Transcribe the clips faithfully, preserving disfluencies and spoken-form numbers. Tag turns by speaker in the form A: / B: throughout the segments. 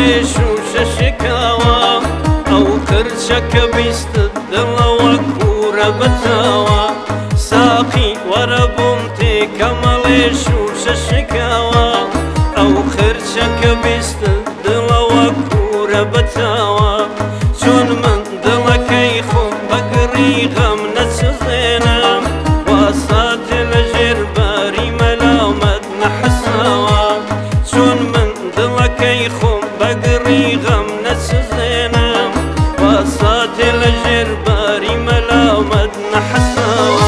A: شوشە شکاوە ئەو قرچەکە بیستت دڵەوە کوورە بەتاوە ساقی وەرە بۆم تێکەمەڵێ شوشە شکاوە ئەو قرچەکە بیستت دڵەوە کوورە بەتاوە چۆن من دڵەکەی خۆم بەگڕی غەم نەچزێنم واساتێ لە ژێرباری مەلامەت نەحەساوە چۆن من دڵەکەی خۆم بەگڕی غەم نەچزێنم واساتێ لە ژێرباری مەلامەت نەحەساوە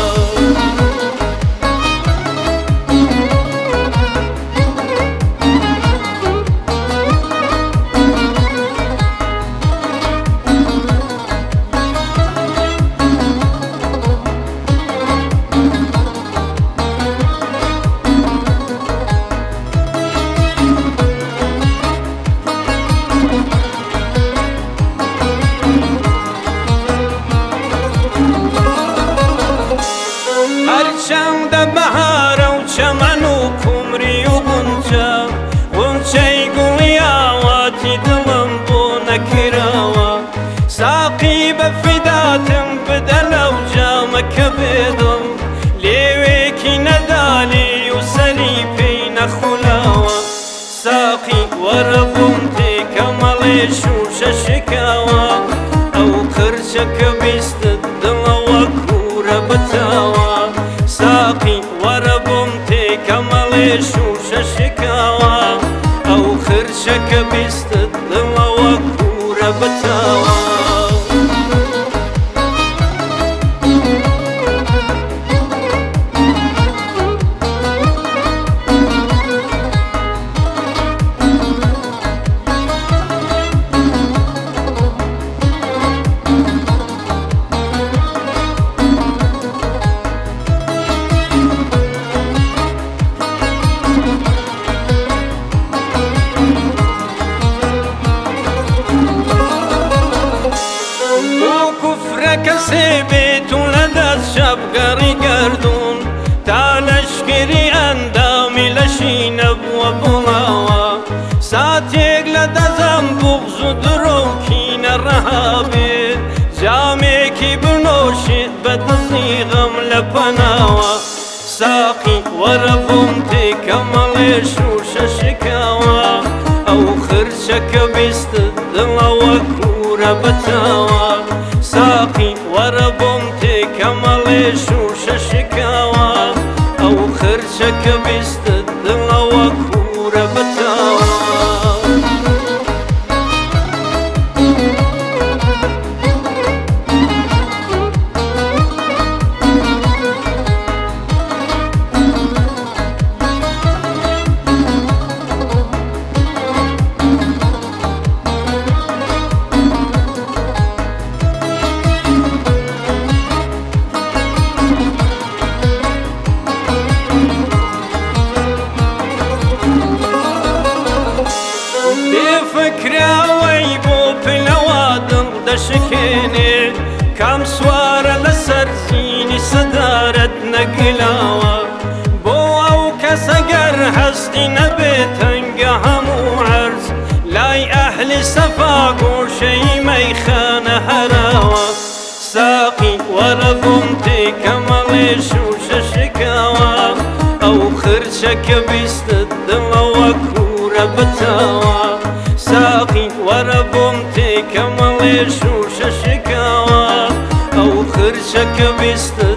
A: هەرچەندە بەهارە و چەمەن و کومری و غونچە غونچەی گوڵی ئاواتی دڵم بۆ نەکراوە ساقی بە فیداتم بدە لەو جامەکە بێدڵ لێوێکی نەدالی و سەری پێی نەخولاوە ساقی وەرە بۆم تێکەمەڵێ شوشە شکاوە ئەو قرچەکە بیستت دڵەوە کوورە بەتاوە ساقی وەرە بۆم تێکەمەڵێ شوشە شکاوە ئەو قرچەکە بیستت دڵەوە کوورە بەتاوە کەسێ بێت و لەدەست شەبگەڕی گەردوون تا لەشکری ئەندامی لەشی نەبووە بڵاوە ساتێک لە دەزەم بوغز و درۆ و کینە ڕەها بێت جامێکی بنۆشێت بە دزی غەم لە پەناوە ساقی وەرە بۆم تێکەمەڵێ شوشە شکاوە ئەو قرچەکە بیستت دڵەوە کوورە بەتاوە ساقی وەرە بۆم تێکەمەڵێ شوشە شکاوە ئەو قرچەکە بیستت دڵەوە کوورە بەتاوە فکراوەی بۆ پلەوە دڵ دەشکێنێ کام سوارە لەسەر زینی سەدارەت نەگلاوە بۆ ئەو کەسە گەر هەستی نەبێت هەنگە هەموو عەرز لای ئەهلی سەفا گۆشەی مەیخانە هەراوە ساقی وەرە بۆم تێکەمەڵێ شوشە شکاوە ئەو قرچەکە بیستت دڵەوە کوورە بەتاوە ساقی وەرە بۆم تێکەمەڵێ شوشە شکاوە ئەو قرچەکە بیستت